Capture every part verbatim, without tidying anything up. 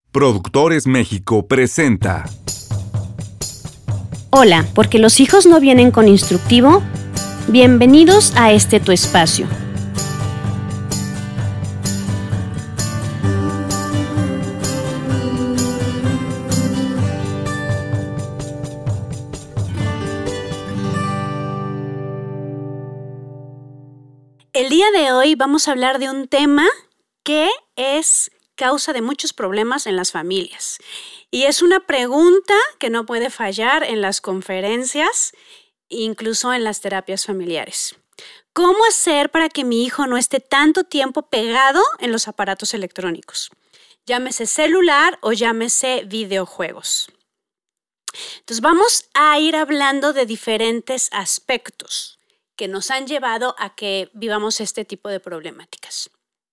Productores México presenta. Hola, porque los hijos no vienen con instructivo. Bienvenidos a este tu espacio. El día de hoy vamos a hablar de un tema que es causa de muchos problemas en las familias. Y es una pregunta que no puede fallar en las conferencias, incluso en las terapias familiares. ¿Cómo hacer para que mi hijo no esté tanto tiempo pegado en los aparatos electrónicos? Llámese celular o llámese videojuegos. Entonces vamos a ir hablando de diferentes aspectos que nos han llevado a que vivamos este tipo de problemáticas.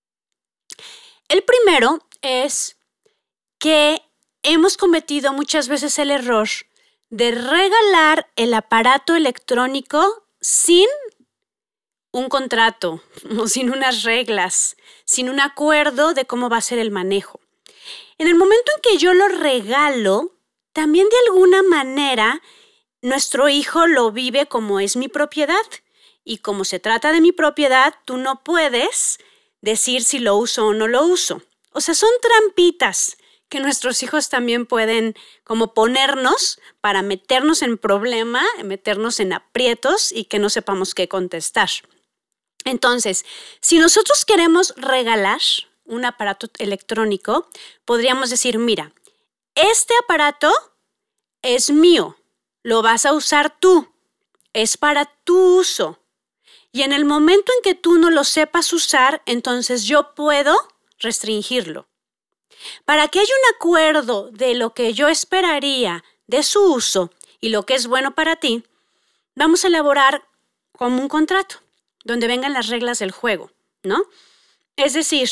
El primero es que hemos cometido muchas veces el error de regalar el aparato electrónico sin un contrato o sin unas reglas, sin un acuerdo de cómo va a ser el manejo. En el momento en que yo lo regalo, también de alguna manera nuestro hijo lo vive como es mi propiedad. Y como se trata de mi propiedad, tú no puedes decir si lo uso o no lo uso. O sea, son trampitas que nuestros hijos también pueden como ponernos para meternos en problema, meternos en aprietos y que no sepamos qué contestar. Entonces, si nosotros queremos regalar un aparato electrónico, podríamos decir, mira, este aparato es mío, lo vas a usar tú, es para tu uso. Y en el momento en que tú no lo sepas usar, entonces yo puedo restringirlo. Para que haya un acuerdo de lo que yo esperaría de su uso y lo que es bueno para ti, vamos a elaborar como un contrato donde vengan las reglas del juego, ¿no? Es decir,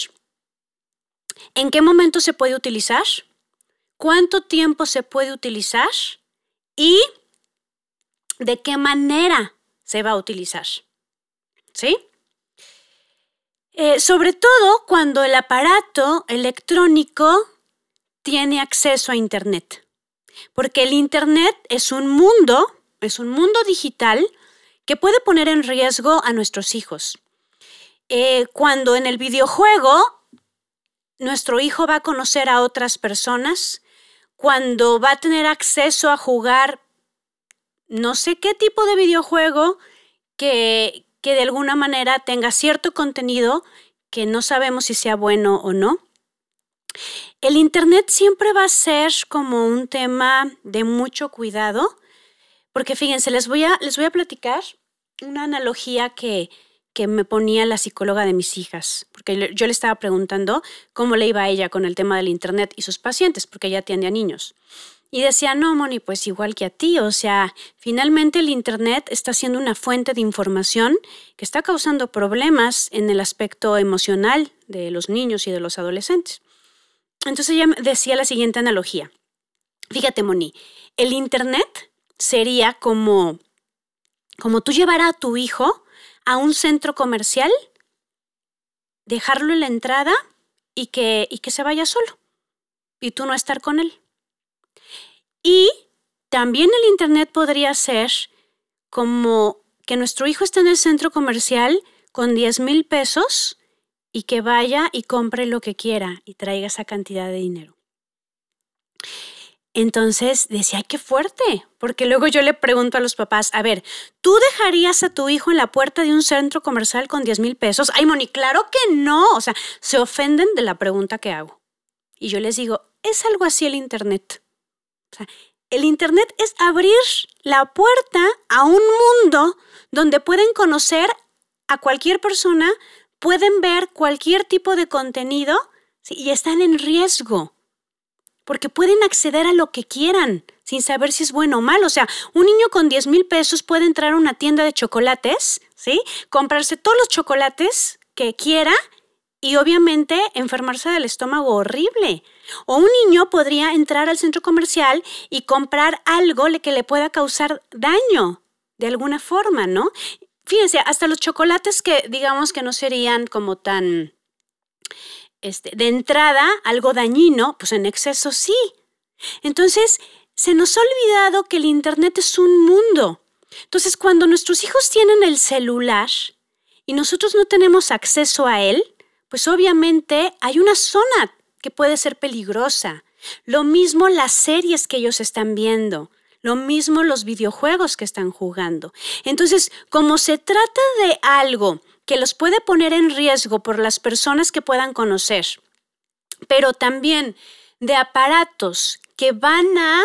¿en qué momento se puede utilizar? ¿Cuánto tiempo se puede utilizar? ¿Y de qué manera se va a utilizar? ¿Sí? Eh, sobre todo cuando el aparato electrónico tiene acceso a Internet. Porque el Internet es un mundo, es un mundo digital que puede poner en riesgo a nuestros hijos. Eh, cuando en el videojuego nuestro hijo va a conocer a otras personas, cuando va a tener acceso a jugar no sé qué tipo de videojuego que... que de alguna manera tenga cierto contenido que no sabemos si sea bueno o no. El Internet siempre va a ser como un tema de mucho cuidado, porque fíjense, les voy a, les voy a platicar una analogía que, que me ponía la psicóloga de mis hijas, porque yo le estaba preguntando cómo le iba a ella con el tema del Internet y sus pacientes, porque ella atiende a niños. Y decía, no, Moni, pues igual que a ti, o sea, finalmente el Internet está siendo una fuente de información que está causando problemas en el aspecto emocional de los niños y de los adolescentes. Entonces ella decía la siguiente analogía. Fíjate, Moni, el Internet sería como, como tú llevar a tu hijo a un centro comercial, dejarlo en la entrada y que, y que se vaya solo y tú no estar con él. Y también el Internet podría ser como que nuestro hijo esté en el centro comercial con diez mil pesos y que vaya y compre lo que quiera y traiga esa cantidad de dinero. Entonces decía, ¡ay, qué fuerte! Porque luego yo le pregunto a los papás, a ver, ¿tú dejarías a tu hijo en la puerta de un centro comercial con diez mil pesos? Ay, Moni, claro que no. O sea, se ofenden de la pregunta que hago. Y yo les digo, es algo así el Internet. O sea, el Internet es abrir la puerta a un mundo donde pueden conocer a cualquier persona, pueden ver cualquier tipo de contenido, ¿sí? Y están en riesgo porque pueden acceder a lo que quieran sin saber si es bueno o malo. O sea, un niño con diez mil pesos puede entrar a una tienda de chocolates, ¿sí? Comprarse todos los chocolates que quiera y obviamente enfermarse del estómago horrible. O un niño podría entrar al centro comercial y comprar algo que le pueda causar daño de alguna forma, ¿no? Fíjense, hasta los chocolates que digamos que no serían como tan este, de entrada algo dañino, pues en exceso sí. Entonces, se nos ha olvidado que el Internet es un mundo. Entonces, cuando nuestros hijos tienen el celular y nosotros no tenemos acceso a él, pues obviamente hay una zona que puede ser peligrosa. Lo mismo las series que ellos están viendo, lo mismo los videojuegos que están jugando. Entonces, como se trata de algo que los puede poner en riesgo por las personas que puedan conocer, pero también de aparatos que van a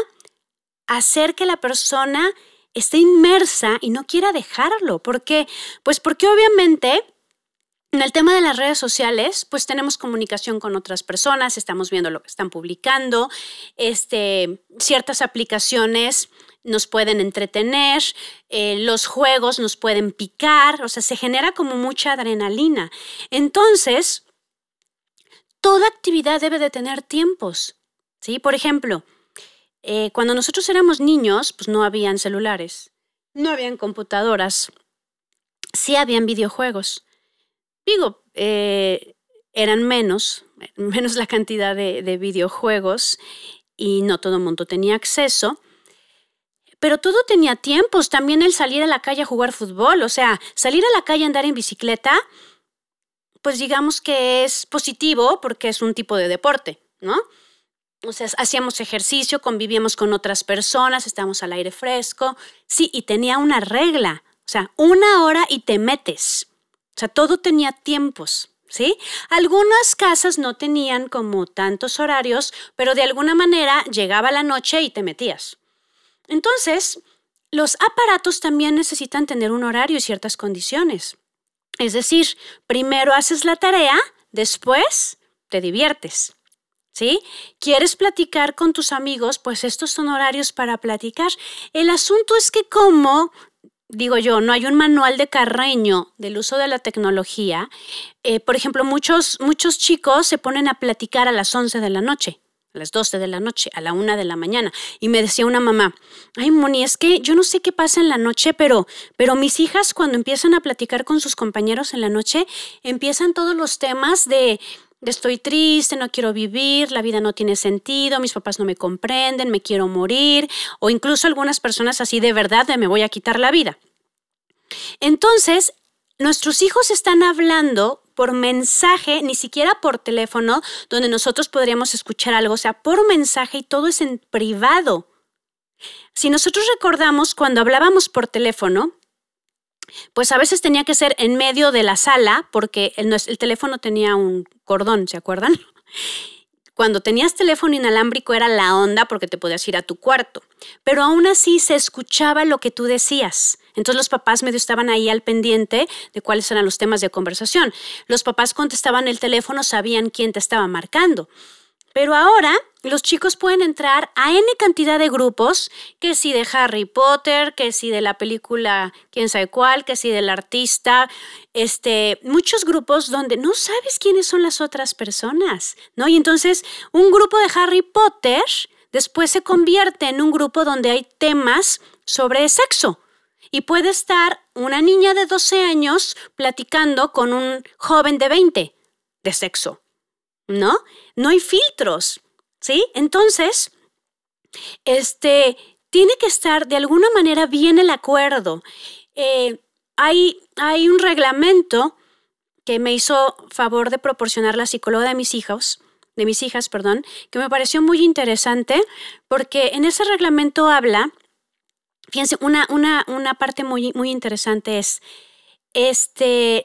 hacer que la persona esté inmersa y no quiera dejarlo. ¿Por qué? Pues porque obviamente en el tema de las redes sociales, pues tenemos comunicación con otras personas, estamos viendo lo que están publicando, este, ciertas aplicaciones nos pueden entretener, eh, los juegos nos pueden picar, o sea, se genera como mucha adrenalina. Entonces, toda actividad debe de tener tiempos, ¿sí? Por ejemplo, eh, cuando nosotros éramos niños, pues no habían celulares, no habían computadoras, sí habían videojuegos. Digo, eh, eran menos, menos la cantidad de, de videojuegos y no todo el mundo tenía acceso, pero todo tenía tiempos. También el salir a la calle a jugar fútbol, o sea, salir a la calle a andar en bicicleta, pues digamos que es positivo porque es un tipo de deporte, ¿no? O sea, hacíamos ejercicio, convivíamos con otras personas, estábamos al aire fresco. Sí, y tenía una regla, o sea, una hora y te metes. O sea, todo tenía tiempos, ¿sí? Algunas casas no tenían como tantos horarios, pero de alguna manera llegaba la noche y te metías. Entonces, los aparatos también necesitan tener un horario y ciertas condiciones. Es decir, primero haces la tarea, después te diviertes, ¿sí? ¿Quieres platicar con tus amigos? Pues estos son horarios para platicar. El asunto es que como, digo yo, no hay un manual de Carreño del uso de la tecnología. Eh, por ejemplo, muchos, muchos chicos se ponen a platicar a las once de la noche, a las doce de la noche, a la una de la mañana. Y me decía una mamá, ay, Moni, es que yo no sé qué pasa en la noche, pero, pero mis hijas cuando empiezan a platicar con sus compañeros en la noche, empiezan todos los temas de, de estoy triste, no quiero vivir, la vida no tiene sentido, mis papás no me comprenden, me quiero morir, o incluso algunas personas así de verdad de me voy a quitar la vida. Entonces, nuestros hijos están hablando por mensaje, ni siquiera por teléfono, donde nosotros podríamos escuchar algo, o sea, por mensaje y todo es en privado. Si nosotros recordamos cuando hablábamos por teléfono, pues a veces tenía que ser en medio de la sala porque el, el teléfono tenía un cordón, ¿se acuerdan? Cuando tenías teléfono inalámbrico era la onda porque te podías ir a tu cuarto, pero aún así se escuchaba lo que tú decías. Entonces los papás medio estaban ahí al pendiente de cuáles eran los temas de conversación. Los papás contestaban el teléfono, sabían quién te estaba marcando. Pero ahora los chicos pueden entrar a N cantidad de grupos, que si de Harry Potter, que si de la película quién sabe cuál, que si del artista, este, muchos grupos donde no sabes quiénes son las otras personas, ¿no? Y entonces un grupo de Harry Potter después se convierte en un grupo donde hay temas sobre sexo. Y puede estar una niña de doce años platicando con un joven de veinte de sexo, ¿no? No hay filtros, ¿sí? Entonces, este, tiene que estar de alguna manera bien el acuerdo. Eh, hay, hay un reglamento que me hizo favor de proporcionar la psicóloga de mis hijos, de mis hijas, perdón, que me pareció muy interesante porque en ese reglamento habla. Fíjense, una, una, una parte muy, muy interesante es, este,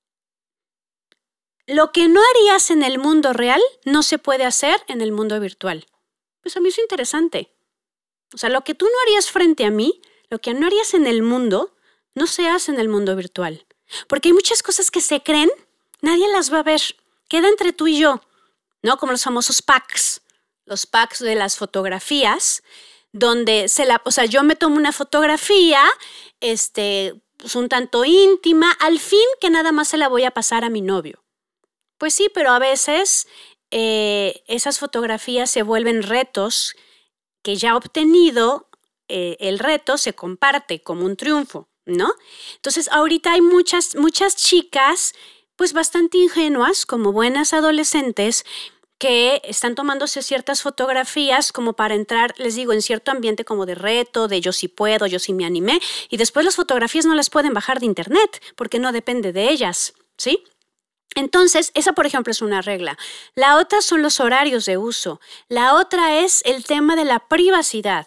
lo que no harías en el mundo real no se puede hacer en el mundo virtual. Pues a mí es interesante. O sea, lo que tú no harías frente a mí, lo que no harías en el mundo, no se hace en el mundo virtual. Porque hay muchas cosas que se creen, nadie las va a ver. Queda entre tú y yo, ¿no? Como los famosos packs, los packs de las fotografías, donde se la, o sea, yo me tomo una fotografía, este, pues un tanto íntima, al fin que nada más se la voy a pasar a mi novio. Pues sí, pero a veces eh, esas fotografías se vuelven retos que ya obtenido, eh, el reto se comparte como un triunfo, ¿no? Entonces, ahorita hay muchas, muchas chicas, pues bastante ingenuas, como buenas adolescentes, que están tomándose ciertas fotografías como para entrar, les digo, en cierto ambiente como de reto, de yo sí puedo, yo sí me animé, y después las fotografías no las pueden bajar de internet porque no depende de ellas, ¿sí? Entonces, esa, por ejemplo, es una regla. La otra son los horarios de uso. La otra es el tema de la privacidad.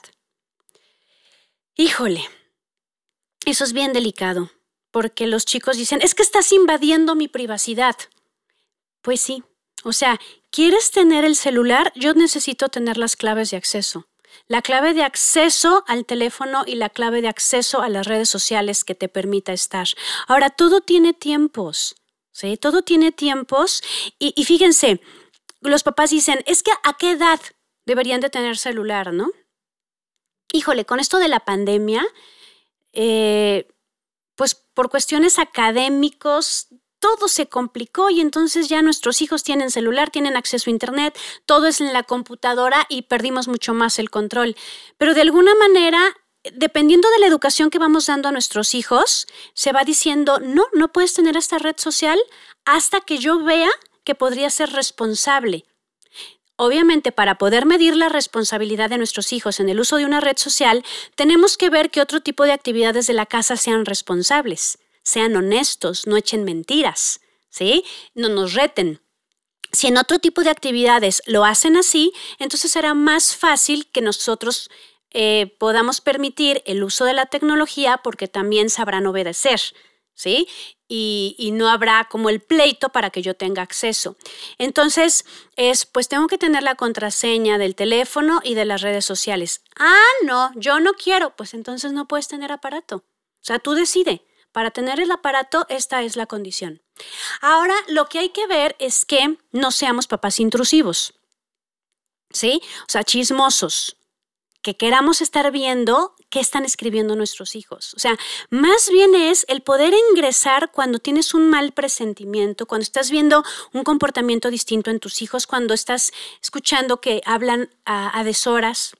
Híjole, eso es bien delicado, porque los chicos dicen, es que estás invadiendo mi privacidad. Pues sí, o sea, ¿quieres tener el celular? Yo necesito tener las claves de acceso. La clave de acceso al teléfono y la clave de acceso a las redes sociales que te permita estar. Ahora, todo tiene tiempos, ¿sí? Todo tiene tiempos y, y fíjense, los papás dicen, es que ¿a qué edad deberían de tener celular, no? Híjole, con esto de la pandemia, eh, pues por cuestiones académicos, todo se complicó y entonces ya nuestros hijos tienen celular, tienen acceso a internet, todo es en la computadora y perdimos mucho más el control. Pero de alguna manera, dependiendo de la educación que vamos dando a nuestros hijos, se va diciendo, no, no puedes tener esta red social hasta que yo vea que podría ser responsable. Obviamente, para poder medir la responsabilidad de nuestros hijos en el uso de una red social, tenemos que ver que otro tipo de actividades de la casa sean responsables. Sean honestos, no echen mentiras, ¿sí? No nos reten. Si en otro tipo de actividades lo hacen así, entonces será más fácil que nosotros eh, podamos permitir el uso de la tecnología porque también sabrán obedecer, ¿sí? Y, y no habrá como el pleito para que yo tenga acceso. Entonces, es, pues tengo que tener la contraseña del teléfono y de las redes sociales. Ah, no, yo no quiero. Pues entonces no puedes tener aparato. O sea, tú decide. Para tener el aparato, esta es la condición. Ahora, lo que hay que ver es que no seamos papás intrusivos, ¿sí? O sea, chismosos, que queramos estar viendo qué están escribiendo nuestros hijos. O sea, más bien es el poder ingresar cuando tienes un mal presentimiento, cuando estás viendo un comportamiento distinto en tus hijos, cuando estás escuchando que hablan a, a deshoras.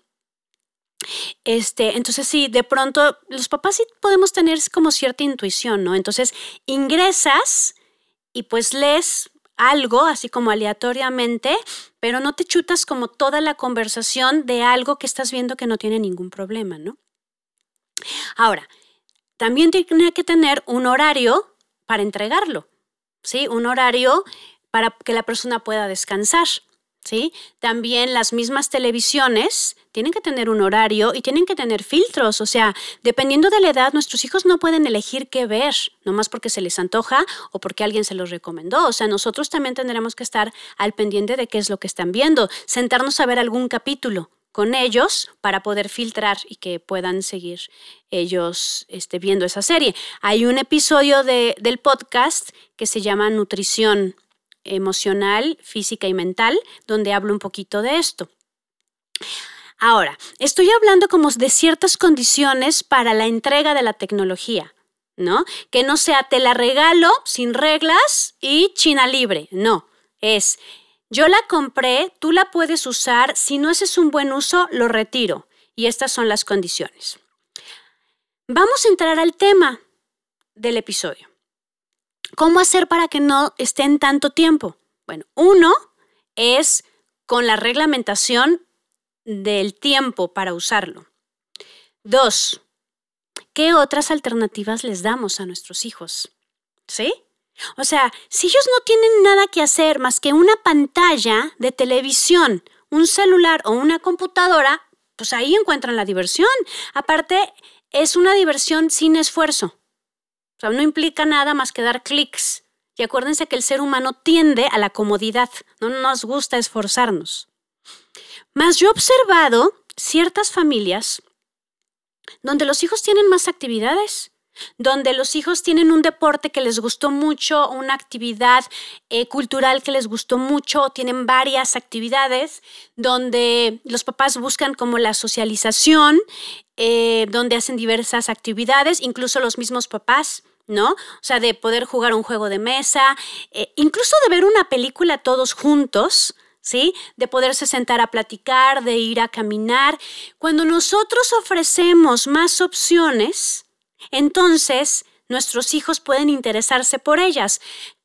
Este, entonces sí, de pronto los papás sí podemos tener como cierta intuición, ¿no? Entonces ingresas y pues lees algo así como aleatoriamente, pero no te chutas como toda la conversación de algo que estás viendo que no tiene ningún problema, ¿no? Ahora, también tiene que tener un horario para entregarlo, ¿sí? Un horario para que la persona pueda descansar. ¿Sí? También las mismas televisiones tienen que tener un horario y tienen que tener filtros. O sea, dependiendo de la edad, nuestros hijos no pueden elegir qué ver, nomás porque se les antoja o porque alguien se los recomendó. O sea, nosotros también tendremos que estar al pendiente de qué es lo que están viendo, sentarnos a ver algún capítulo con ellos para poder filtrar y que puedan seguir ellos este, viendo esa serie. Hay un episodio de, del podcast que se llama Nutrición emocional, física y mental, donde hablo un poquito de esto. Ahora, estoy hablando como de ciertas condiciones para la entrega de la tecnología, ¿no? Que no sea te la regalo sin reglas y China libre, no, es yo la compré, tú la puedes usar, si no ese es un buen uso, lo retiro y estas son las condiciones. Vamos a entrar al tema del episodio. ¿Cómo hacer para que no estén tanto tiempo? Bueno, uno es con la reglamentación del tiempo para usarlo. Dos, ¿qué otras alternativas les damos a nuestros hijos? ¿Sí? O sea, si ellos no tienen nada que hacer más que una pantalla de televisión, un celular o una computadora, pues ahí encuentran la diversión. Aparte, es una diversión sin esfuerzo. O sea, no implica nada más que dar clics. Y acuérdense que el ser humano tiende a la comodidad. No nos gusta esforzarnos. Mas yo he observado ciertas familias donde los hijos tienen más actividades, donde los hijos tienen un deporte que les gustó mucho, una actividad eh, cultural que les gustó mucho, tienen varias actividades, donde los papás buscan como la socialización, eh, donde hacen diversas actividades, incluso los mismos papás, ¿no? O sea, de poder jugar un juego de mesa, eh, incluso de ver una película todos juntos, ¿sí? De poderse sentar a platicar, de ir a caminar. Cuando nosotros ofrecemos más opciones, entonces nuestros hijos pueden interesarse por ellas.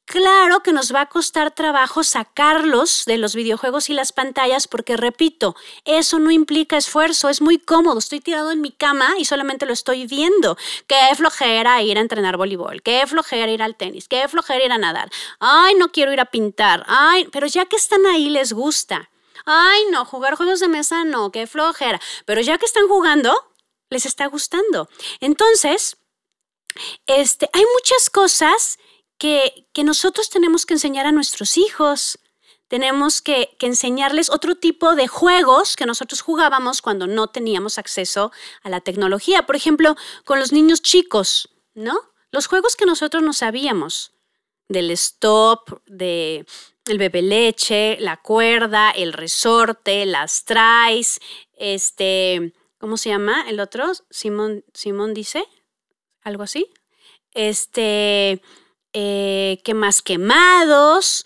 Claro que nos va a costar trabajo sacarlos de los videojuegos y las pantallas porque, repito, eso no implica esfuerzo, es muy cómodo. Estoy tirado en mi cama y solamente lo estoy viendo. Qué flojera ir a entrenar voleibol, qué flojera ir al tenis, qué flojera ir a nadar. Ay, no quiero ir a pintar. Ay, pero ya que están ahí les gusta. Ay, no, jugar juegos de mesa no, qué flojera. Pero ya que están jugando, les está gustando. Entonces, este, hay muchas cosas Que, que nosotros tenemos que enseñar a nuestros hijos. Tenemos que, que enseñarles otro tipo de juegos que nosotros jugábamos cuando no teníamos acceso a la tecnología. Por ejemplo, con los niños chicos, ¿no? Los juegos que nosotros no sabíamos. Del stop, de el bebe leche, la cuerda, el resorte, las trays, este, ¿cómo se llama el otro? Simón, Simón dice, algo así. Este... Eh, ¿Qué más? Quemados,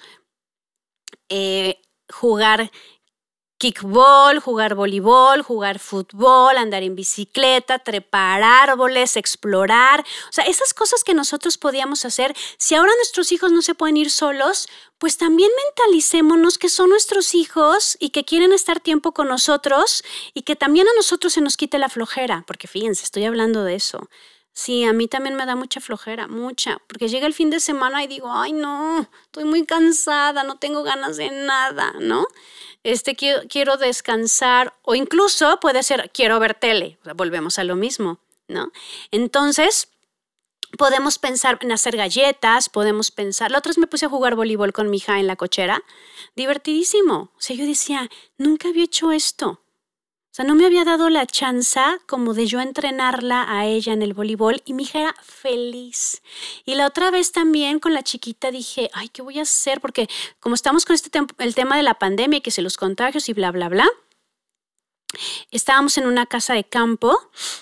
eh, jugar kickball, jugar voleibol, jugar fútbol, andar en bicicleta, trepar árboles, explorar. O sea, esas cosas que nosotros podíamos hacer, si ahora nuestros hijos no se pueden ir solos, pues también mentalicémonos que son nuestros hijos y que quieren estar tiempo con nosotros y que también a nosotros se nos quite la flojera, porque fíjense, estoy hablando de eso. Sí, a mí también me da mucha flojera, mucha, porque llega el fin de semana y digo, ay no, estoy muy cansada, no tengo ganas de nada, ¿no? Este, quiero, quiero descansar o incluso puede ser, quiero ver tele, o sea, volvemos a lo mismo, ¿no? Entonces, podemos pensar en hacer galletas, podemos pensar, la otra vez me puse a jugar voleibol con mi hija en la cochera, divertidísimo, o sea, yo decía, nunca había hecho esto. O sea, no me había dado la chance como de yo entrenarla a ella en el voleibol y mi hija era feliz. Y la otra vez también con la chiquita dije, ay, ¿qué voy a hacer? Porque como estamos con este tem- el tema de la pandemia y que se los contagios y bla, bla, bla, estábamos en una casa de campo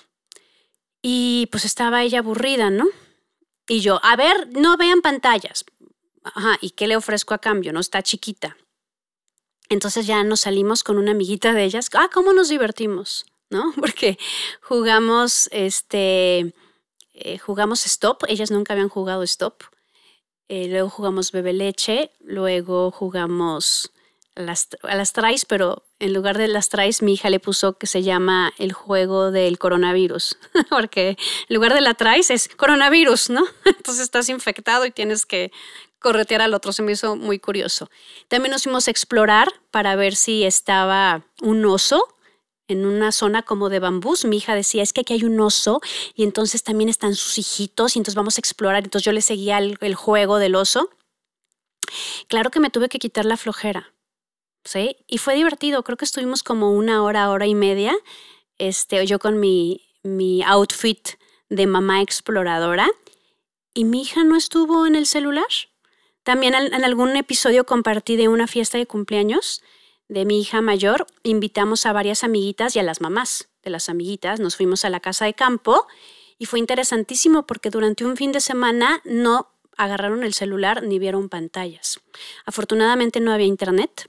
y pues estaba ella aburrida, ¿no? Y yo, a ver, no vean pantallas. Ajá, ¿y qué le ofrezco a cambio? No está chiquita. Entonces ya nos salimos con una amiguita de ellas. Ah, ¿cómo nos divertimos? ¿No? Porque jugamos, este, eh, jugamos stop. Ellas nunca habían jugado stop. Eh, luego jugamos bebe leche. Luego jugamos a las, a las trays, pero en lugar de las trays, mi hija le puso que se llama el juego del coronavirus. Porque en lugar de la trays es coronavirus, ¿no? Entonces estás infectado y tienes que corretear al otro. Se me hizo muy curioso. También nos fuimos a explorar para ver si estaba un oso en una zona como de bambús. Mi hija decía, es que aquí hay un oso y entonces también están sus hijitos y entonces vamos a explorar. Entonces yo le seguía el, el juego del oso. Claro que me tuve que quitar la flojera, ¿sí? Y fue divertido. Creo que estuvimos como una hora, hora y media, este, yo con mi, mi outfit de mamá exploradora y mi hija no estuvo en el celular. También en algún episodio compartí de una fiesta de cumpleaños de mi hija mayor. Invitamos a varias amiguitas y a las mamás de las amiguitas. Nos fuimos a la casa de campo y fue interesantísimo porque durante un fin de semana no agarraron el celular ni vieron pantallas. Afortunadamente no había internet.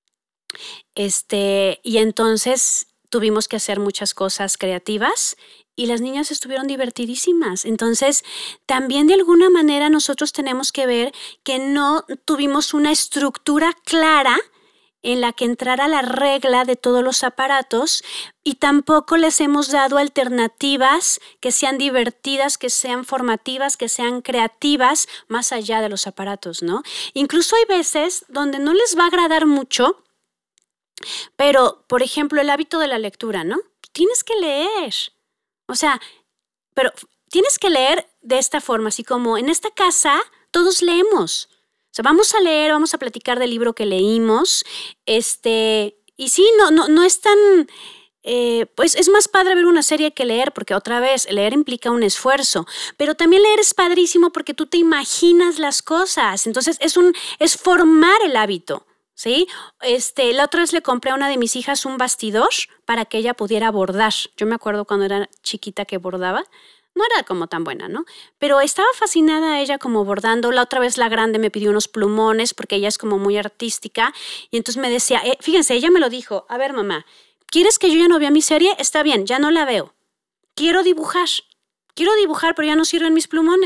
Este, y entonces tuvimos que hacer muchas cosas creativas y las niñas estuvieron divertidísimas. Entonces, también de alguna manera nosotros tenemos que ver que no tuvimos una estructura clara en la que entrara la regla de todos los aparatos y tampoco les hemos dado alternativas que sean divertidas, que sean formativas, que sean creativas más allá de los aparatos, ¿no? Incluso hay veces donde no les va a agradar mucho, pero, por ejemplo, el hábito de la lectura, ¿no? Tienes que leer. O sea, pero tienes que leer de esta forma, así como en esta casa todos leemos. O sea, vamos a leer, vamos a platicar del libro que leímos. Este, y sí, no, no, no es tan... Eh, pues es más padre ver una serie que leer, porque otra vez, leer implica un esfuerzo. Pero también leer es padrísimo porque tú te imaginas las cosas. Entonces, es, un, es formar el hábito. ¿Sí? Este, la otra vez le compré a una de mis hijas un bastidor para que ella pudiera bordar. Yo me acuerdo cuando era chiquita que bordaba. No era como tan buena, ¿no? Pero estaba fascinada ella como bordando. La otra vez la grande me pidió unos plumones porque ella es como muy artística. Y entonces me decía, eh, fíjense, ella me lo dijo. A ver, mamá, ¿quieres que yo ya no vea mi serie? Está bien, ya no la veo. Quiero dibujar. Quiero dibujar, pero ya no sirven mis plumones.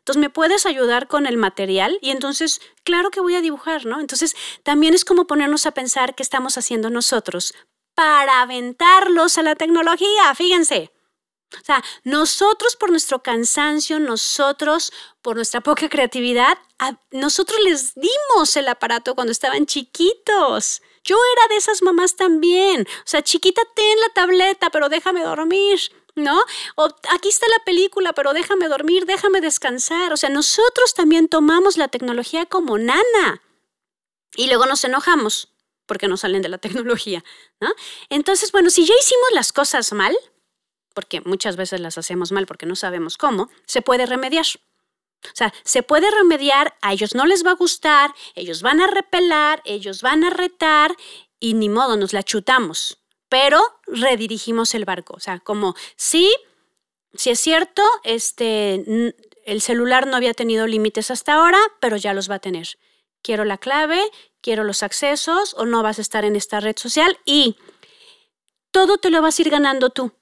Entonces, ¿me puedes ayudar con el material? Y entonces, claro que voy a dibujar, ¿no? Entonces, también es como ponernos a pensar qué estamos haciendo nosotros para aventarlos a la tecnología, fíjense. O sea, nosotros por nuestro cansancio, nosotros por nuestra poca creatividad, a, nosotros les dimos el aparato cuando estaban chiquitos. Yo era de esas mamás también. O sea, chiquita, ten la tableta, pero déjame dormir, ¿no? O aquí está la película, pero déjame dormir, déjame descansar. O sea, nosotros también tomamos la tecnología como nana y luego nos enojamos porque no salen de la tecnología, ¿no? Entonces, bueno, si ya hicimos las cosas mal, porque muchas veces las hacemos mal porque no sabemos cómo, se puede remediar. O sea, se puede remediar, a ellos no les va a gustar, ellos van a repelar, ellos van a retar y ni modo, nos la chutamos. Pero redirigimos el barco. O sea, como sí, sí es cierto, este, el celular no había tenido límites hasta ahora, pero ya los va a tener. Quiero la clave, quiero los accesos o no vas a estar en esta red social y todo te lo vas a ir ganando tú.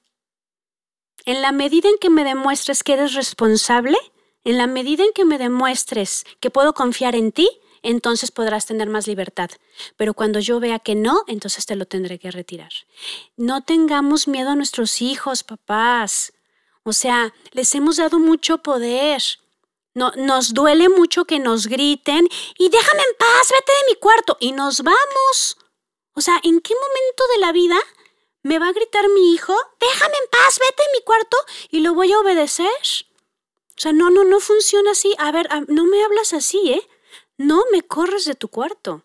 En la medida en que me demuestres que eres responsable, en la medida en que me demuestres que puedo confiar en ti, entonces podrás tener más libertad. Pero cuando yo vea que no, entonces te lo tendré que retirar. No tengamos miedo a nuestros hijos, papás. O sea, les hemos dado mucho poder. No, nos duele mucho que nos griten y déjame en paz, vete de mi cuarto. Y nos vamos. O sea, ¿en qué momento de la vida me va a gritar mi hijo? Déjame en paz, vete de mi cuarto y lo voy a obedecer. O sea, no, no, no funciona así. A ver, no me hablas así, ¿eh? No me corres de tu cuarto.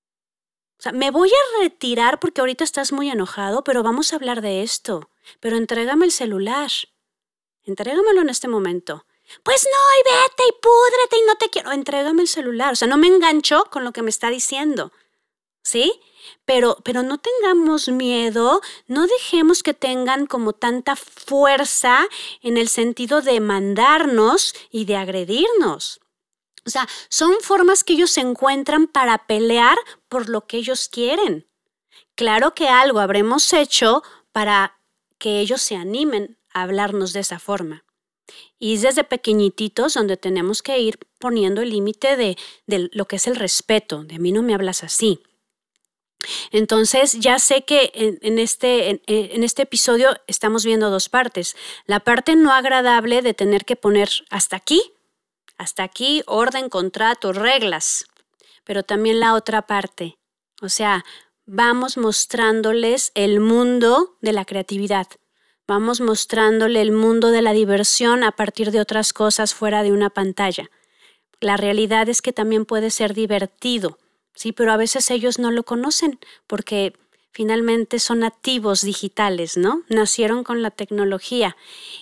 O sea, me voy a retirar porque ahorita estás muy enojado, pero vamos a hablar de esto. Pero entrégame el celular. Entrégamelo en este momento. Pues no, y vete y púdrete y no te quiero. Entrégame el celular. O sea, no me engancho con lo que me está diciendo. ¿Sí? Pero, pero no tengamos miedo, no dejemos que tengan como tanta fuerza en el sentido de mandarnos y de agredirnos. O sea, son formas que ellos encuentran para pelear por lo que ellos quieren. Claro que algo habremos hecho para que ellos se animen a hablarnos de esa forma. Y es desde pequeñititos donde tenemos que ir poniendo el límite de, de lo que es el respeto. De mí no me hablas así. Entonces, ya sé que en, en, este, en, en este episodio estamos viendo dos partes. La parte no agradable de tener que poner hasta aquí, hasta aquí, orden, contrato, reglas. Pero también la otra parte. O sea, vamos mostrándoles el mundo de la creatividad. Vamos mostrándole el mundo de la diversión a partir de otras cosas fuera de una pantalla. La realidad es que también puede ser divertido. Sí, pero a veces ellos no lo conocen porque finalmente son nativos digitales, ¿no? Nacieron con la tecnología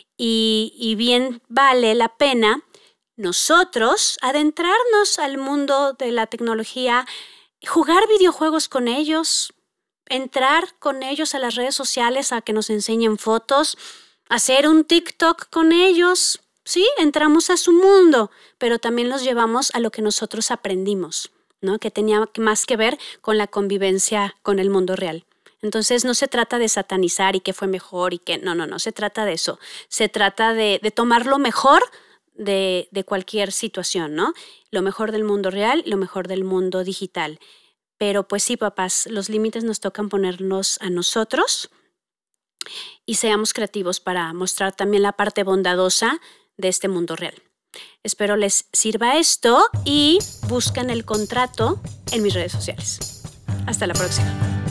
y, y bien vale la pena nosotros adentrarnos al mundo de la tecnología, jugar videojuegos con ellos, entrar con ellos a las redes sociales a que nos enseñen fotos, hacer un TikTok con ellos. Sí, entramos a su mundo, pero también los llevamos a lo que nosotros aprendimos, ¿no? Que tenía más que ver con la convivencia con el mundo real. Entonces no se trata de satanizar y qué fue mejor y qué, no, no, no se trata de eso. Se trata de, de tomar lo mejor de, de cualquier situación, ¿no? Lo mejor del mundo real, lo mejor del mundo digital. Pero pues sí, papás, los límites nos tocan ponernos a nosotros y seamos creativos para mostrar también la parte bondadosa de este mundo real. Espero les sirva esto y busquen el contrato en mis redes sociales. Hasta la próxima.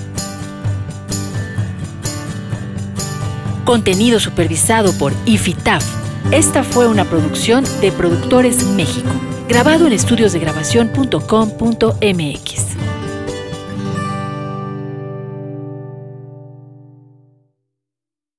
Contenido supervisado por IFITAF. Esta fue una producción de Productores México, grabado en estudios de grabación punto com punto m x.